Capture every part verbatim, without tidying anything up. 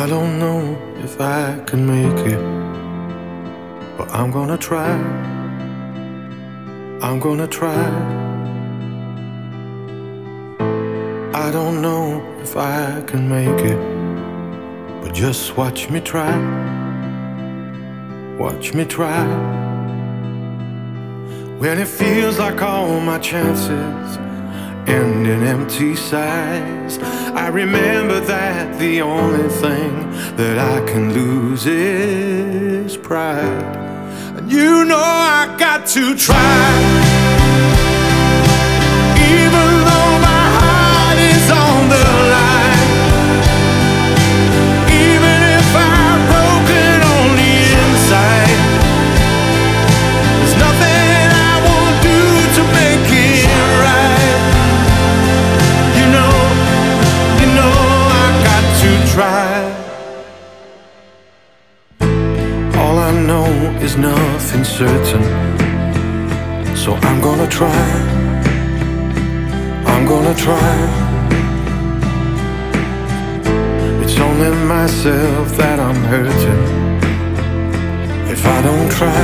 don't know if I can make it, but I'm gonna try. I'm gonna try. I don't know if I can make it, but just watch me try. Watch me try. When it feels like all my chances end in empty sighs, I remember that the only thing that I can lose is pride. And you know I got to try, even though my heart is on the line, even if I'm broken on the inside. There's nothing I won't do to make it right. You know, you know I got to try. All I know is nothing certain, so I'm gonna try. I'm gonna try. It's only myself that I'm hurting if I don't try.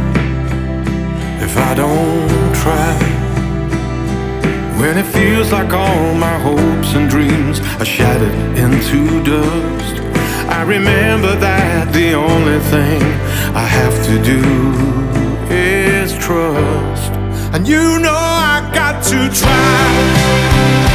If I don't try. When it feels like all my hopes and dreams are shattered into dust, I remember that the only thing I have to do is trust. And you know I got to try.